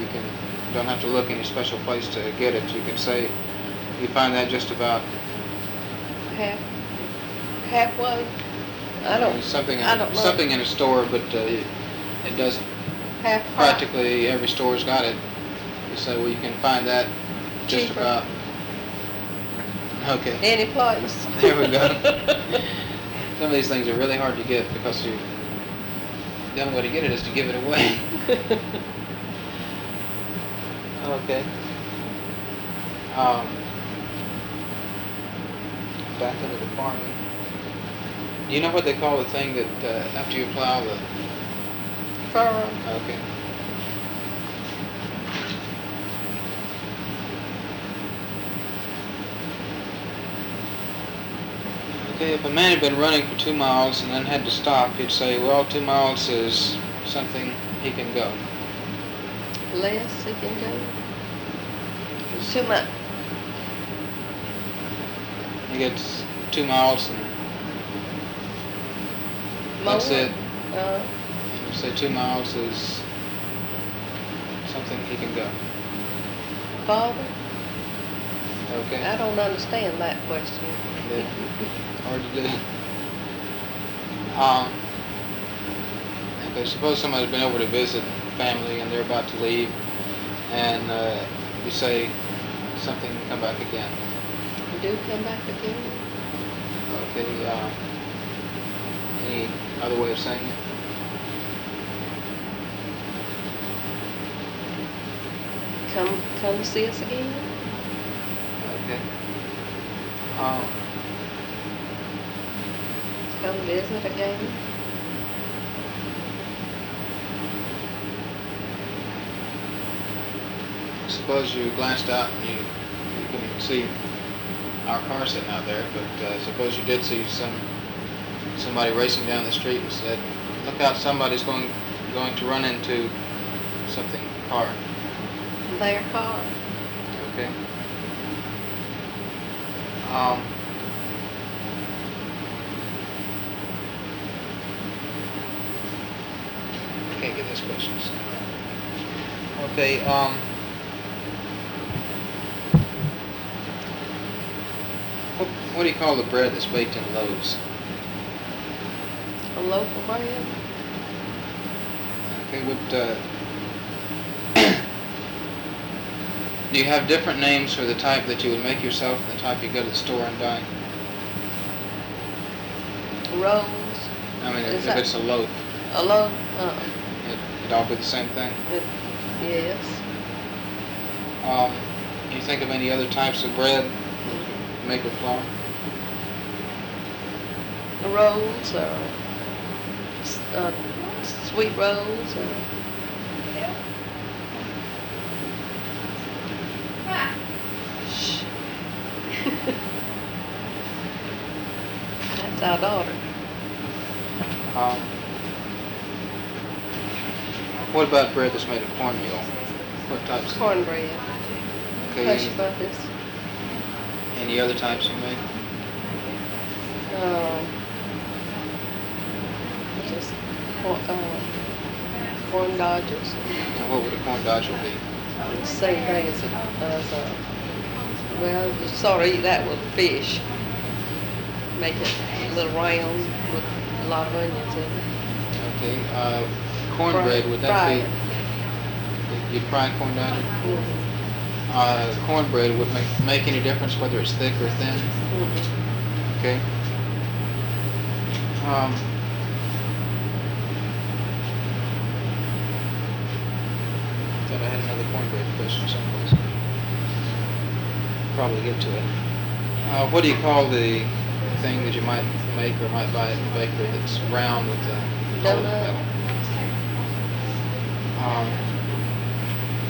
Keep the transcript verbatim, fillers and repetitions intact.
can you don't have to look any special place to get it. You can say you find that just about Half, halfway? I don't, something in, I don't know. something in a store, but uh, it, it doesn't. Half price. Practically every store's got it. You say, well, you can find that just Cheaper. about. Okay. Any place. There we go. Some of these things are really hard to get because you, the only way to get it is to give it away. Okay. Um, back into the farming. Do you know what they call the thing that uh, after you plow the? Furrow. Okay. Okay, if a man had been running for two miles and then had to stop, he'd say, well, two miles is something he can go. Less he can go. Too much. He gets two miles and that's More? it. Uh, You say two miles is something he can go. Father? Okay. I don't understand that question. Yeah. Hard to do. Um, okay, suppose somebody's been over to visit family and they're about to leave, and uh, you say something, come back again. Do come back again? Okay. Uh, any other way of saying it? Come, come see us again? Okay. Um, Come visit again? suppose you glanced out and you, you couldn't see our car sitting out there, but uh, suppose you did see some somebody racing down the street and said, look out, somebody's going going to run into something, car. Their car? Okay. Um, I can't get this question. Okay, um, what, what do you call the bread that's baked in loaves? A loaf of bread? Okay, would, uh, do you have different names for the type that you would make yourself and the type you go to the store and buy? Rolls? I mean, if, Is if that- it's a loaf, A loaf? Uh, it, it'd all be the same thing. it, yes. Um, can you think of any other types of bread made with flour? Rolls or s- uh, sweet rolls or Shh. That's our daughter. Um, what about bread that's made of cornmeal? What types? Cornbread. Okay, Hush any, puppies. any other types you make? Um, just corn, uh, corn dodgers. And what would a corn dodger be? The same thing as, a- as a, well, you sort of eat that with fish. Make it a little round with a lot of onions in it. Okay, uh, cornbread, would that Fry be, it. you'd fry corn dodger? Mhm. Uh, cornbread would make, make any difference whether it's thick or thin? Mhm. Okay. Um, thought I had another cornbread question someplace. Probably get to it. Uh, what do you call the thing that you might make or might buy at the bakery that's round with the hole in the Donut. middle? Um,